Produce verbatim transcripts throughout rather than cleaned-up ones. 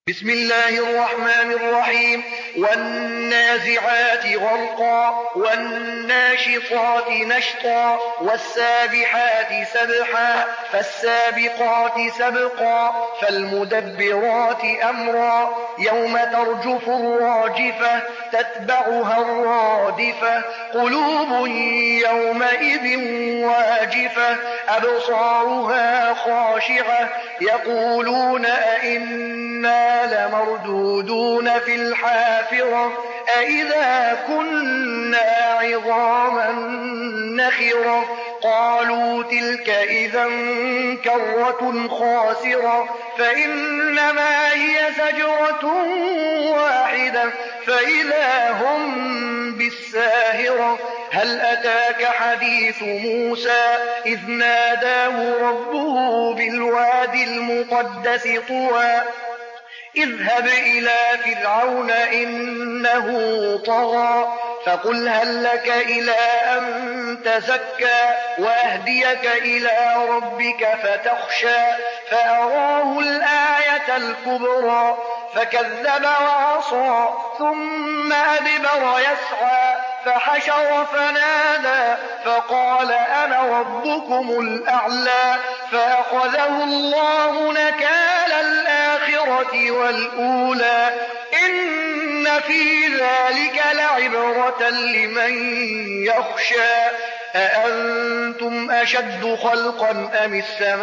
بسم الله الرحمن الرحيم والنازعات غرقا والناشطات نشطا والسابحات سبحا فالسابقات سبقا فالمدبرات أمرا يوم ترجف الراجفة تتبعها الرادفة قلوب يومئذ واجفة أبصارها خاشعة يقولون أئنا لمردودون في الحافرة أئذا كنا عظاما نخرة قالوا تلك إذا كرة خاسرة فإنما هي زجرة واحدة فإذا هم بالساهرة هل أتاك حديث موسى إذ ناداه ربه بالوادي المقدس طوى اذهب إلى فرعون إنه طغى فقل هل لك إلى أن تزكى وأهديك إلى ربك فتخشى فأراه الآية الكبرى فكذب وعصى ثم أدبر يسعى فحشر فنادى فقال أنا ربكم الأعلى فأخذه الله نكال الآخرة والأولى إن في ذلك لعبرة لمن يخشى أأنتم أشد خلقا أم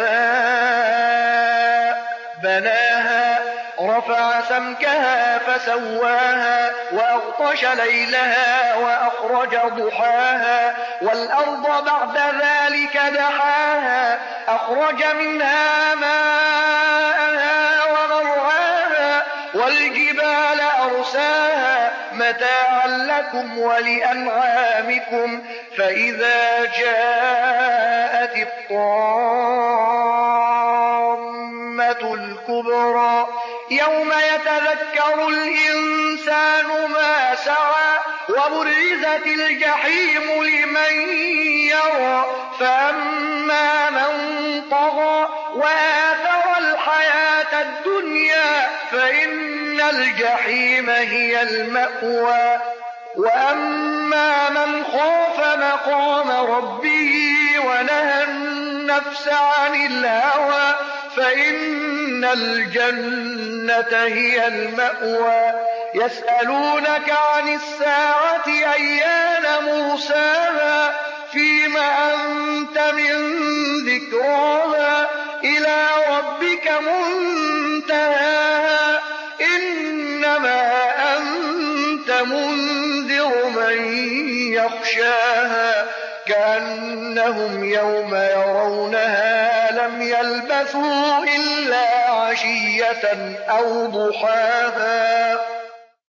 السماء بناها رفع سمكها فسواها وأغطش ليلها وأخرج ضحاها والأرض بعد ذلك دحاها أخرج منها ماءها ومرعاها والجبال أرساها متاعا لكم ولأنعامكم فإذا جاءت الطامة الكبرى يوم يتذكر الإنسان ما سعى وبرزت الجحيم لمن يرى فأما من طغى وآثر الحياة الدنيا فإن الجحيم هي المأوى وأما من خاف مقام ربه ونهى النفس عن الهوى فإن الجنة هي المأوى يسألونك عن الساعة أيان مرساها فيم أنت من ذكراها إلى ربك منتهاها إنما أنت منذر من يخشاها كأنهم يوم يرونها لم يلبثوا إلا عشية أو ضحاها